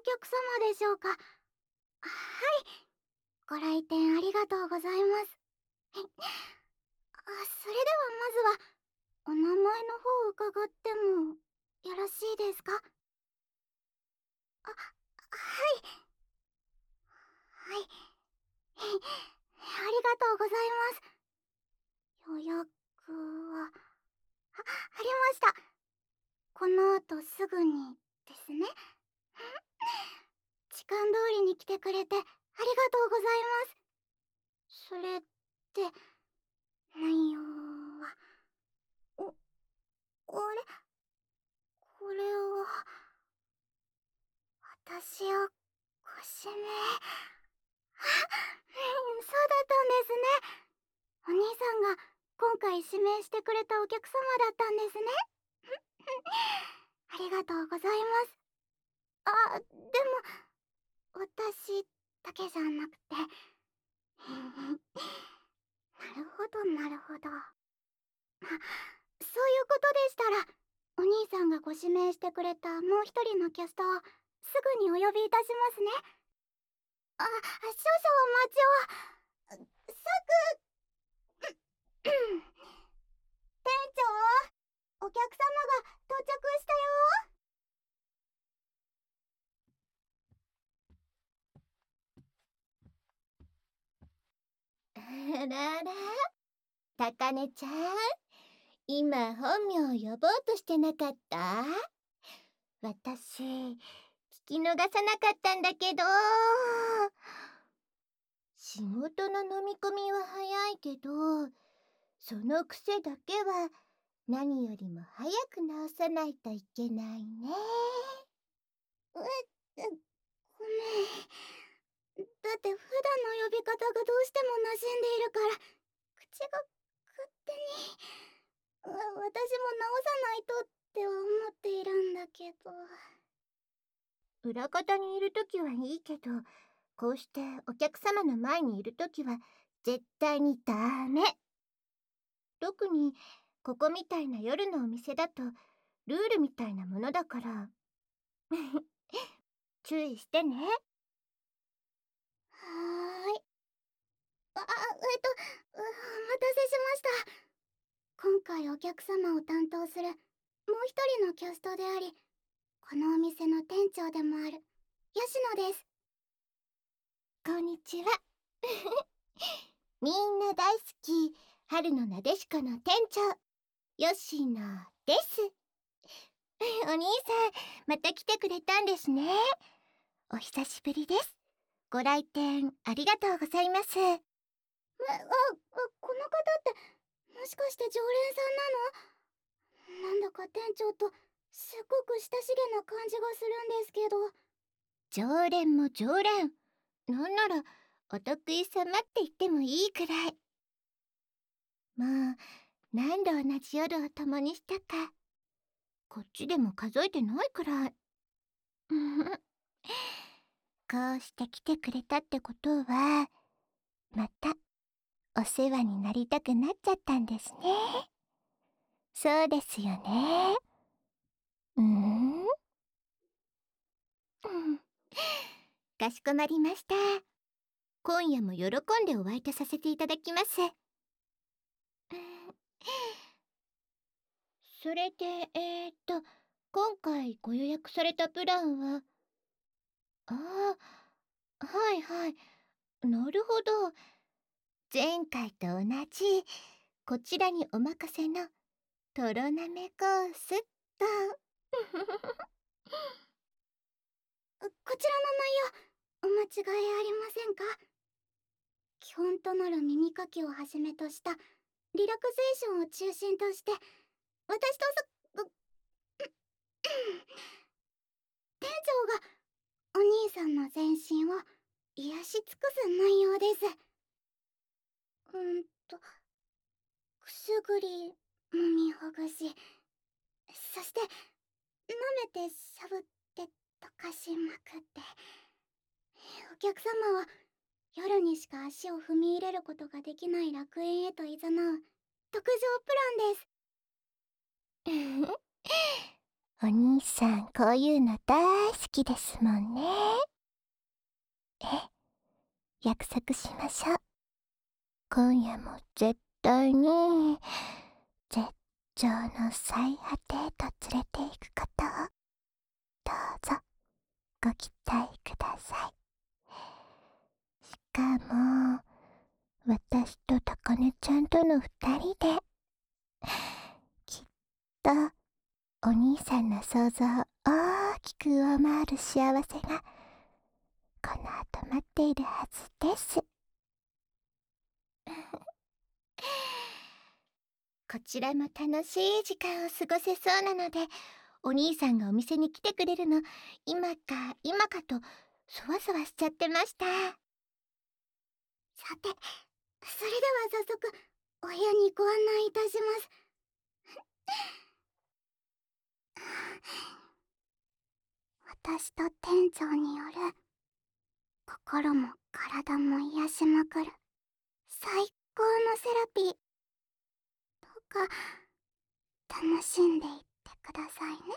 客様でしょうか？はい。ご来店ありがとうございます。それではまずは、お名前の方を伺ってもよろしいですか？はい。はい。ありがとうございます。予約は、ありました。この後すぐにですね。時間通りに来てくれてありがとうございます。それって内容は、お、あれ、これは私をご指名。そうだったんですね。お兄さんが今回指名してくれたお客様だったんですね。ありがとうございます。でも私だけじゃなくて。なるほどなるほど。そういうことでしたら、お兄さんがご指名してくれたもう一人のキャストをすぐにお呼びいたしますね。少々お待ちを。店長、お客様が到着したよ。 あらら、高根ちゃん、今本名を呼ぼうとしてなかった？私、聞き逃さなかったんだけど。仕事の飲み込みは早いけど、その癖だけは何よりも早く直さないといけないね。 ごめん。だって普段の呼び方がどうしても馴染んでいるから、口が勝手に。私も直さないとっては思っているんだけど。 裏方にいるときはいいけど、こうしてお客様の前にいるときは絶対にダメ。特にここみたいな夜のお店だとルールみたいなものだから注意してね。 はーい。お待たせしました。今回お客様を担当するもう一人のキャストであり、このお店の店長でもある吉野です。 こんにちは。みんな大好き春のなでしこの店長吉野です。お兄さん、また来てくれたんですね。お久しぶりです。ご来店ありがとうございます。 この方ってもしかして常連さんなの？なんだか店長とすっごく親しげな感じがするんですけど。 常連も常連。なんならお得意様って言ってもいいくらい。もう何度同じ夜を共にしたか、こっちでも数えてないくらい。こうして来てくれたってことは、またお世話になりたくなっちゃったんですね。そうですよね。かしこまりました。今夜も喜んでお相手させていただきます。それで、今回ご予約されたプランは、はいはい。なるほど。前回と同じ、こちらにお任せのとろなめコースと。 こちらの内容、お間違いありませんか？基本となる耳かきをはじめとしたリラクゼーションを中心として、私と店長がお兄さんの全身を癒し尽くす内容です。くすぐり、もみほぐし、そして舐めてしゃぶって溶かしまくって、お客様は夜にしか足を踏み入れることができない楽園へと誘う特上プランです。 お兄さんこういうの大好きですもんね。約束しましょう。今夜も絶対に絶頂の最果てへと連れて行くことをどうぞご期待ください。しかも私と高根ちゃんとの二人できっとお兄さんの想像を大きく上回る幸せがこの後待っているはずです。こちらも楽しい時間を過ごせそうなので、お兄さんがお店に来てくれるの今か今かとそわそわしちゃってました。 さて、それでは早速お部屋にご案内いたします。私と店長による心も体も癒しまくる最高のセラピー、どうか楽しんでいってくださいね。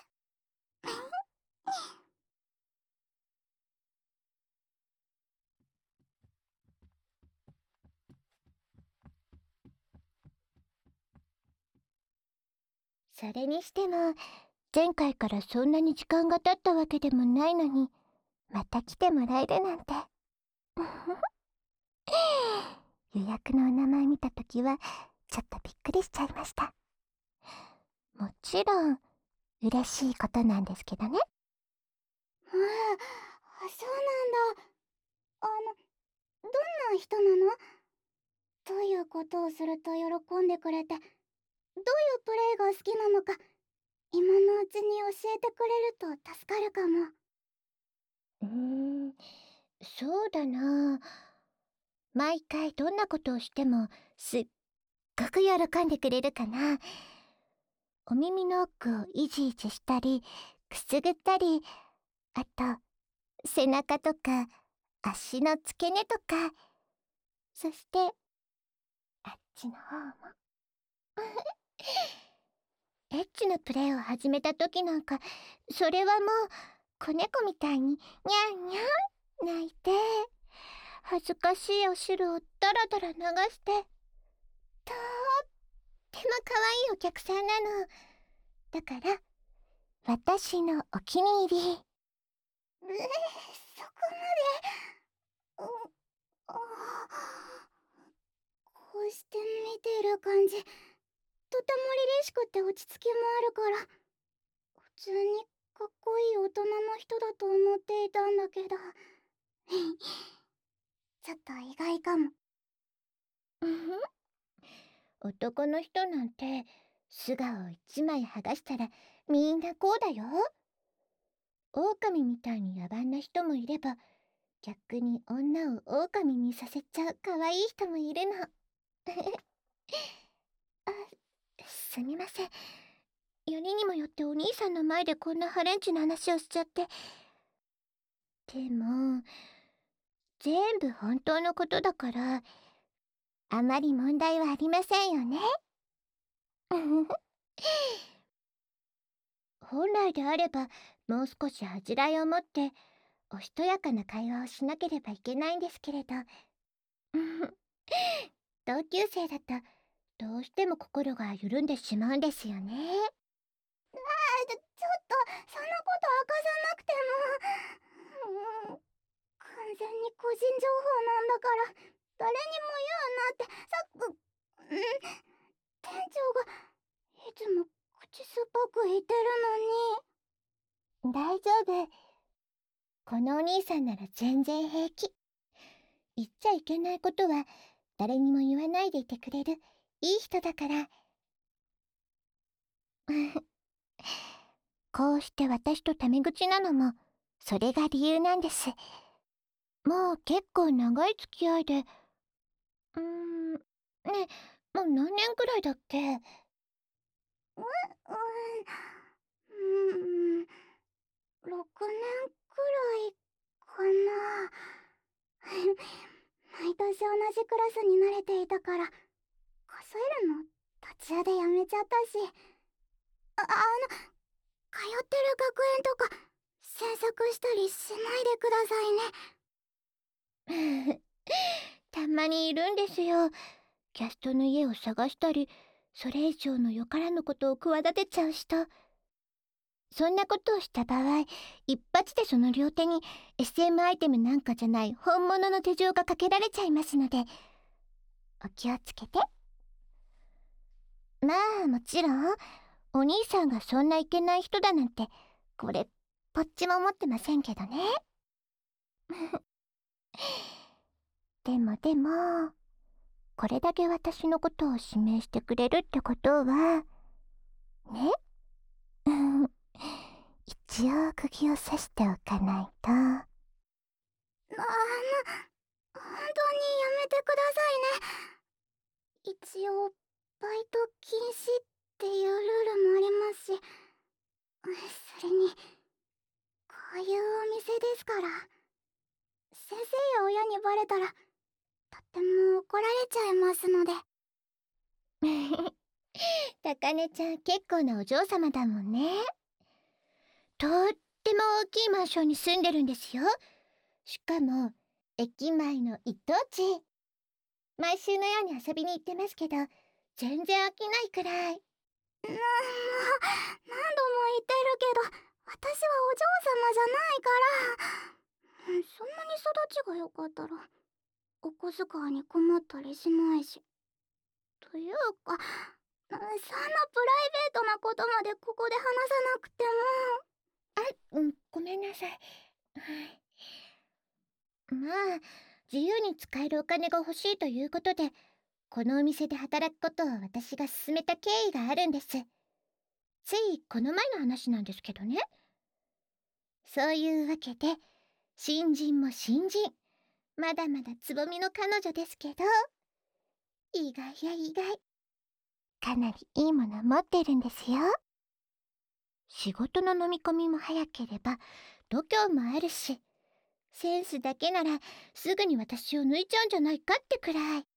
それにしても前回からそんなに時間が経ったわけでもないのにまた来てもらえるなんて予約のお名前見たときはちょっとびっくりしちゃいました。もちろん嬉しいことなんですけどね。 そうなんだ。どんな人なの？どういうことをすると喜んでくれて、どういうプレイが好きなのか、今のうちに教えてくれると助かるかも。 そうだな。毎回どんなことをしてもすっごく喜んでくれるかな。お耳の奥をイジイジしたりくすぐったり、あと背中とか足の付け根とか、そしてあっちの方もエッチなプレイを始めた時なんか、それはもう子猫みたいにニャンニャン泣いて恥ずかしいお汁をダラダラ流して、とっても可愛いお客さんなの。だから私のお気に入り。 そこまで。あこうして見てる感じ、とても凛々しくて落ち着きもあるから、普通にかっこいい大人の人だと思っていたんだけどちょっと意外かも。 男の人なんて素顔を一枚剥がしたらみんなこうだよ。狼みたいに野蛮な人もいれば、逆に女を狼にさせちゃう可愛い人もいるの。あ、すみません。よりにもよってお兄さんの前でこんなハレンチな話をしちゃって。でも全部本当のことだからあまり問題はありませんよね。本来であればもう少し恥じらいを持っておしとやかな会話をしなければいけないんですけれど同級生だとどうしても心が緩んでしまうんですよね。 ちょっとそんなこと明かさなくても。完全に個人情報なんだから誰にも言うなって店長がいつも口酸っぱく言ってる大丈夫。このお兄さんなら全然平気。言っちゃいけないことは誰にも言わないでいてくれるいい人だからこうして私とタメ口なのもそれが理由なんです。もう結構長い付き合いで、ねえ、もう何年くらいだっけ？ のに。うん6年くらいかな。毎年同じクラスに慣れていたから数えるの途中でやめちゃったし、通って学園とか詮索したりしないでくださいね。 たまにいるんですよ。キャストの家を探したり、それ以上のよからぬことを企てちゃう人。そんなことをした場合、一発でその両手に SM アイテムなんかじゃない本物の手錠がかけられちゃいますので、お気をつけて。まあもちろん、お兄さんがそんないけない人だなんて、これっぽっちも思ってませんけどね。でも、これだけ私のことを指名してくれるってことは、ね。一応釘を刺しておかないと。 本当にやめてくださいね。一応バイト禁止っていうルールもありますし、それにこういうお店ですから、先生や親にバレたらとっても怒られちゃいますので。 たかねちゃん結構なお嬢様だもんね。とっても大きいマンションに住んでるんですよ。しかも駅前の一等地。毎週のように遊びに行ってますけど、全然飽きないくらい。 もう何度も言ってるけど、私はお嬢様じゃないから。そんなに育ちが良かったらお小遣いに困ったりしないし。というか、そんなプライベートなことまでここで話さなくても。 ごめんなさい。まあ、自由に使えるお金が欲しいということで、このお店で働くことを私が勧めた経緯があるんです。ついこの前の話なんですけどね。そういうわけで、新人も新人、まだまだつぼみの彼女ですけど、意外や意外、かなりいいもの持ってるんですよ。仕事の飲み込みも早ければ度胸もあるし、センスだけならすぐに私を抜いちゃうんじゃないかってくらい。 褒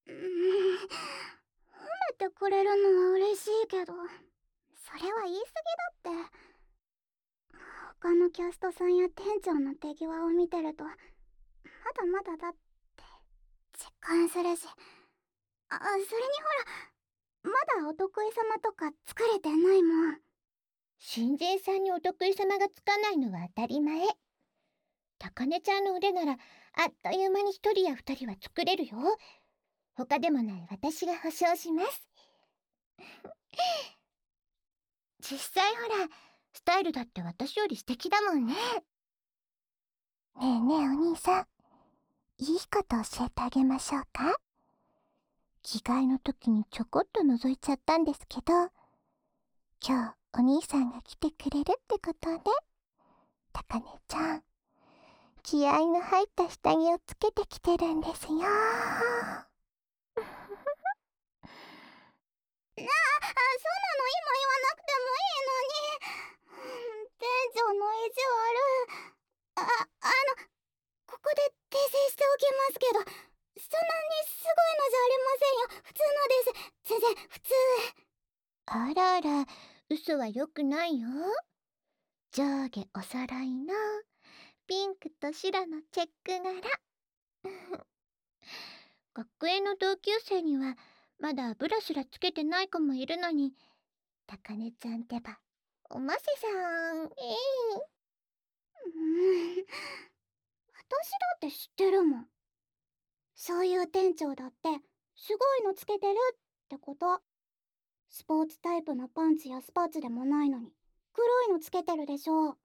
めてくれるのは嬉しいけど、それは言い過ぎだって。他のキャストさんや店長の手際を見てると、まだまだだって実感するし、それにほら、まだお得意様とか作れてないもん。 新人さんにお得意様がつかないのは当たり前。たかねちゃんの腕ならあっという間に一人や二人は作れるよ。他でもない私が保証します。実際ほら、スタイルだって私より素敵だもんね。ねえねえお兄さん、いいこと教えてあげましょうか。着替えの時にちょこっと覗いちゃったんですけど、今日お兄さんが来てくれるってことで、たかねちゃん、気合の入った下着をつけてきてるんですよ。 そんなの今言わなくてもいいのに。店長の意地悪。ここで訂正しておきますけど、そんなにすごいのじゃありませんよ。普通のです。全然普通。 あらあら、嘘はよくないよ。上下お揃いのピンクと白のチェック柄。学園の同級生にはまだブラすらつけてない子もいるのに、たかねちゃんってばおませさん。 私だって知ってるもん。そういう店長だってすごいのつけてるってこと。スポーツタイプのパンツやスパッツでもないのに黒いのつけてるでしょ。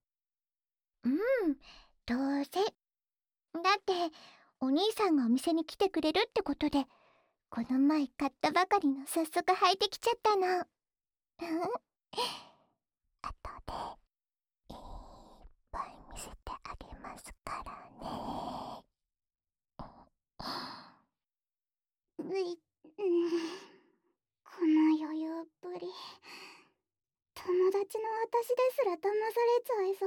当然。だってお兄さんがお店に来てくれるってことで、この前買ったばかりの早速履いてきちゃったの。あとでいっぱい見せてあげますからね。 この余裕っぷり、友達の私ですら騙されちゃいそう。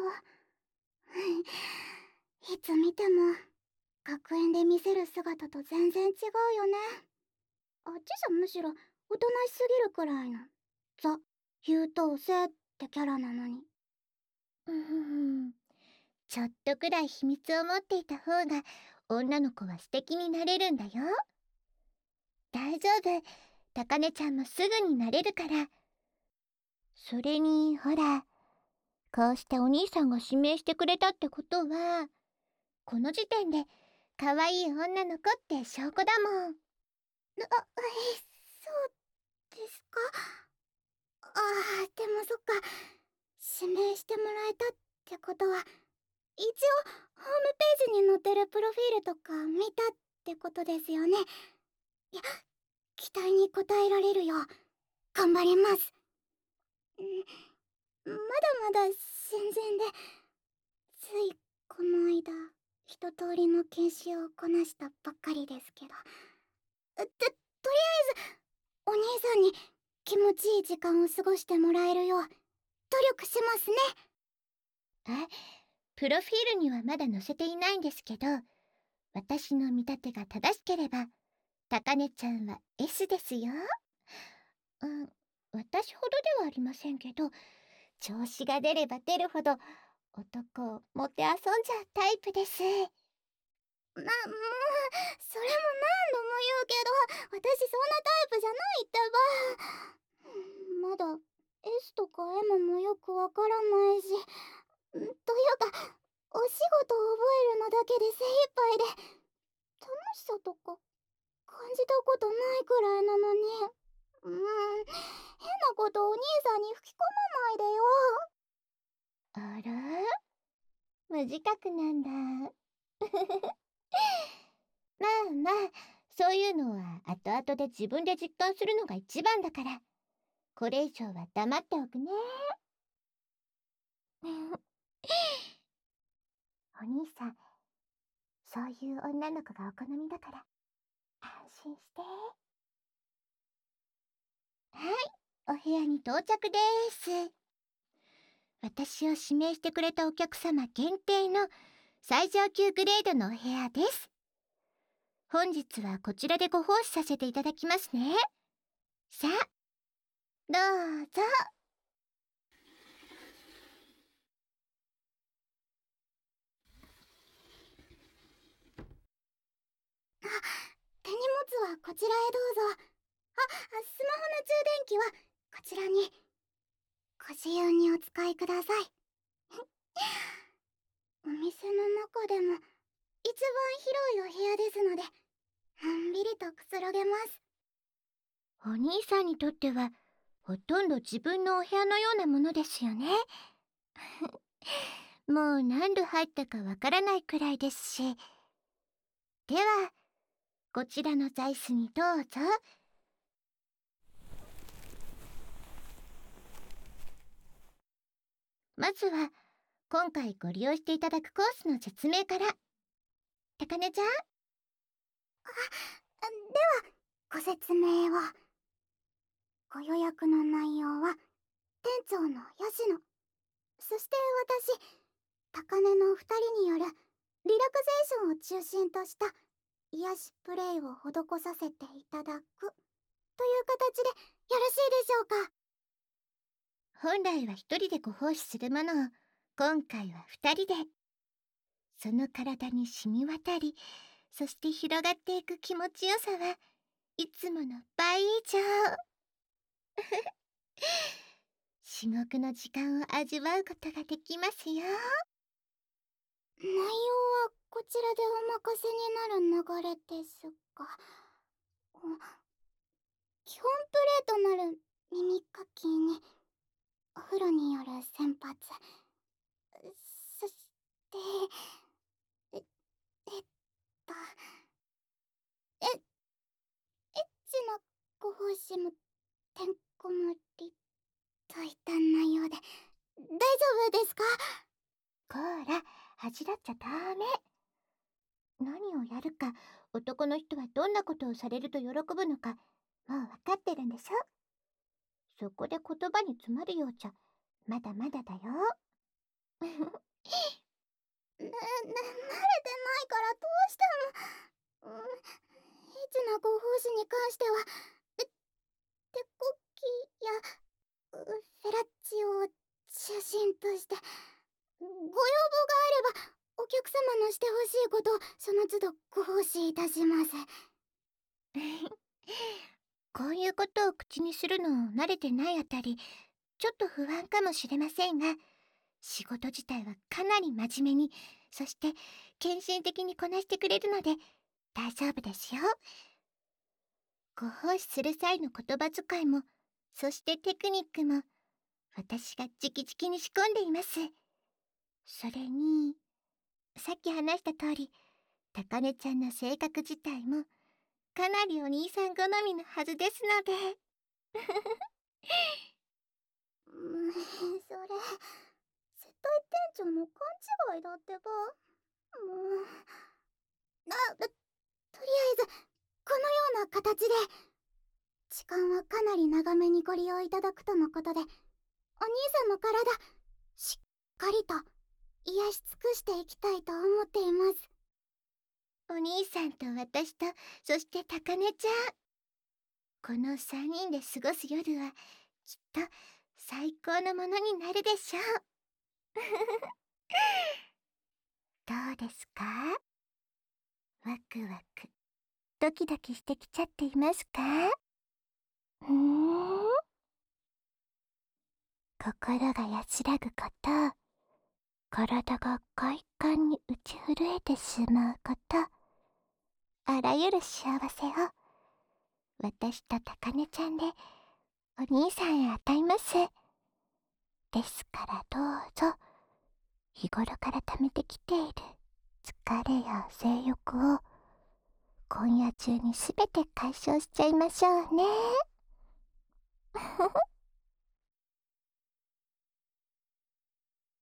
いつ見ても学園で見せる姿と全然違うよね。あっちじゃむしろおとなしすぎるくらいのザ優等生ってキャラなのに。 うーん、ちょっとくらい秘密を持っていた方が女の子は素敵になれるんだよ。大丈夫、高根ちゃんもすぐになれるから。それにほら、こうしてお兄さんが指名してくれたってことは、この時点で可愛い女の子って証拠だもん。 そうですか？ああ、でもそっか。指名してもらえたってことは、一応ホームページに載ってるプロフィールとか見たってことですよね。いや、期待に応えられるよう頑張ります。まだまだ新人で、ついこの間一通りの研修をこなしたばっかりですけど、とりあえずお兄さんに気持ちいい時間を過ごしてもらえるよう努力しますね。 あ、プロフィールにはまだ載せていないんですけど、私の見立てが正しければ、高根ちゃんは S ですよ。うん、私ほどではありませんけど、調子が出れば出るほど男をもてあそんじゃうタイプです。 もう、それも何度も言うけど、私そんなタイプじゃないってば。まだ S とか M もよくわからないし、というか、お仕事を覚えるのだけで精一杯で、楽しさとか感じたことないくらいなのに、変なことお兄さんに吹き込まないでよ。 あら、無自覚なんだ。まあまあ、そういうのは後々で自分で実感するのが一番だから、これ以上は黙っておくね。お兄さん、そういう女の子がお好みだから安心して。はい、お部屋に到着です。私を指名してくれたお客様限定の最上級グレードのお部屋です。本日はこちらでご奉仕させていただきますね。さあ、どうぞ。 手荷物はこちらへどうぞ。スマホの充電器はこちらに。ご自由にお使いください。お店の中でも一番広いお部屋ですので、のんびりとくつろげます。 お兄さんにとってはほとんど自分のお部屋のようなものですよね。もう何度入ったかわからないくらいですし。では、こちらの座椅子にどうぞ。まずは今回ご利用していただくコースの説明から。高根ちゃん。 ではご説明を。ご予約の内容は店長の吉野、そして私高根の2人によるリラクゼーションを中心とした癒しプレイを施させていただくという形でよろしいでしょうか。 本来は一人でご奉仕するものを今回は二人で。その体に染み渡り、そして広がっていく気持ちよさはいつもの倍以上。至極の時間を味わうことができますよ。 内容はこちらでお任せになる流れですが、基本プレーとなる耳かきにお風呂による洗髪、そしてええっとエッチなご奉仕もてんこ盛りといった内容で大丈夫ですか？ こら、恥じらっちゃダメ。何をやるか、男の人はどんなことをされると喜ぶのか、もう分かってるんでしょ。そこで言葉に詰まるようじゃ、まだまだだよ。 慣れてないからどうしても、エッチなご奉仕に関しては手こきやフェラッチオを中心としてご要望があればお客様のしてほしいことその都度ご奉仕いたします。 こういうことを口にするの慣れてないあたり、ちょっと不安かもしれませんが、仕事自体はかなり真面目に、そして献身的にこなしてくれるので大丈夫ですよ。ご奉仕する際の言葉遣いも、そしてテクニックも、私が直々に仕込んでいます。それに、さっき話した通り、高音ちゃんの性格自体も、かなりお兄さん好みのはずですので。 それ接待店長の勘違いだってば。とりあえずこのような形で時間はかなり長めにご利用いただくとのことで、お兄さんの体しっかりと癒し尽くしていきたいと思っています。 お兄さんと私と、そして高音ちゃん、この3人で過ごす夜はきっと最高のものになるでしょう。どうですか？ワクワクドキドキしてきちゃっていますか？心が安らぐこと、体が快感に打ち震えてしまうこと、あらゆる幸せを私と高音ちゃんでお兄さんへ与えます。ですからどうぞ、日頃から溜めてきている疲れや性欲を今夜中にすべて解消しちゃいましょうね。